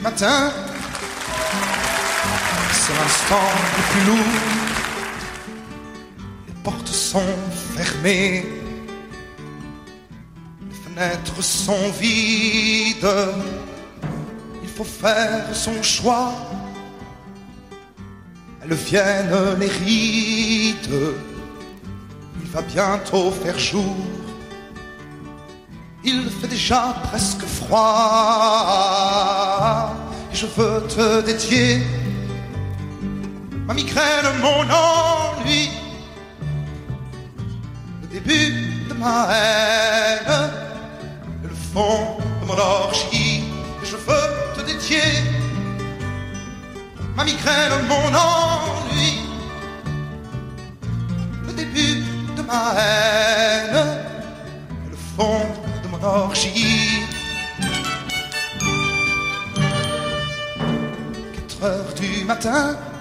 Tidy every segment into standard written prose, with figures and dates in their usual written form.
matin, c'est l'instant le plus lourd. Les portes sont fermées, les fenêtres sont vides. Il faut faire son choix. Elles viennent les rides. Il va bientôt faire jour. Il fait déjà presque froid. Et je veux te dédier ma migraine, mon ennui, le début de ma haine et le fond de mon orgie. Et je veux te dédier ma migraine, mon ennui, le début de ma haine et le fond de mon orgie. 4 heures du matin,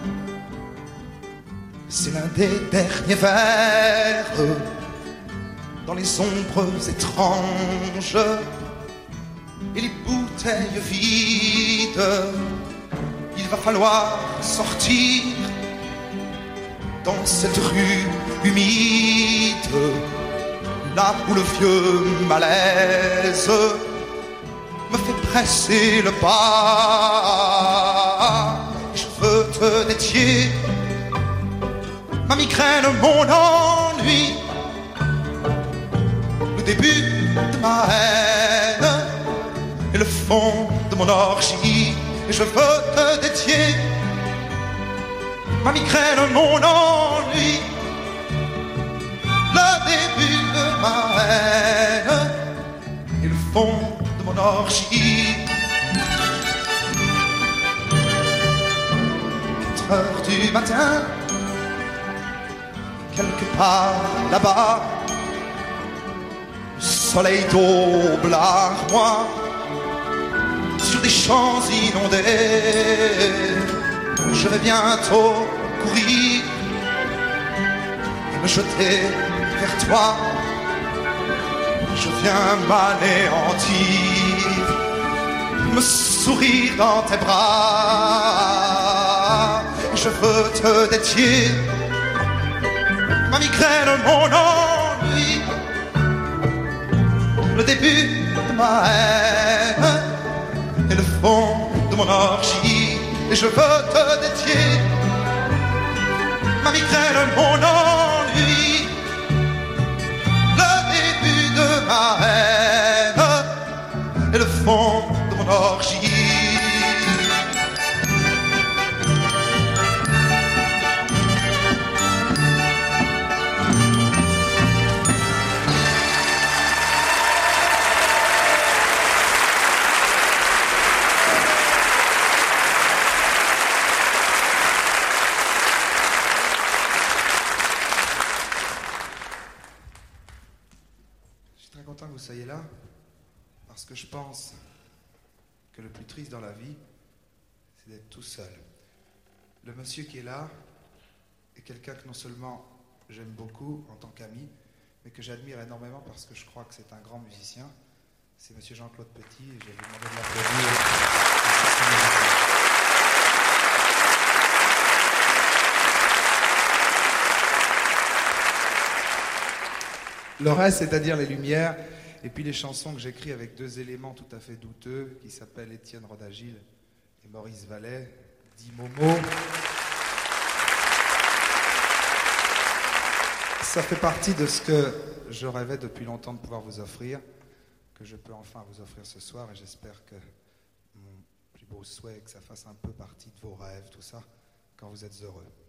c'est l'un des derniers vers dans les ombres étranges et les bouteilles vides. Il va falloir sortir dans cette rue humide, là où le vieux malaise me fait presser le pas. Je veux te dédier ma migraine, mon ennui, le début de ma haine et le fond de mon orgie. Et je veux te dédier ma migraine, mon ennui, le début de ma haine et le fond de mon orgie. 4 heures du matin, quelque part là-bas, le soleil daube l'armoire sur des champs inondés. Je vais bientôt courir et me jeter vers toi. Je viens m'anéantir, me sourire dans tes bras. Je veux te dédier ma migraine, mon ennui, le début de ma haine et le fond de mon orgie. Et je veux te dédier ma migraine, mon ennui, le début de ma haine et le fond de mon orgie. Content que vous soyez là, parce que je pense que le plus triste dans la vie, c'est d'être tout seul. Le monsieur qui est là est quelqu'un que non seulement j'aime beaucoup en tant qu'ami, mais que j'admire énormément parce que je crois que c'est un grand musicien. C'est monsieur Jean-Claude Petit, et je vais lui demander de l'applaudir. Le reste, c'est-à-dire les lumières, et puis les chansons que j'écris avec 2 éléments tout à fait douteux, qui s'appellent Étienne Rodagil et Maurice Vallet, dit Momo. Ça fait partie de ce que je rêvais depuis longtemps de pouvoir vous offrir, que je peux enfin vous offrir ce soir, et j'espère que mon plus beau souhait est que ça fasse un peu partie de vos rêves, tout ça, quand vous êtes heureux.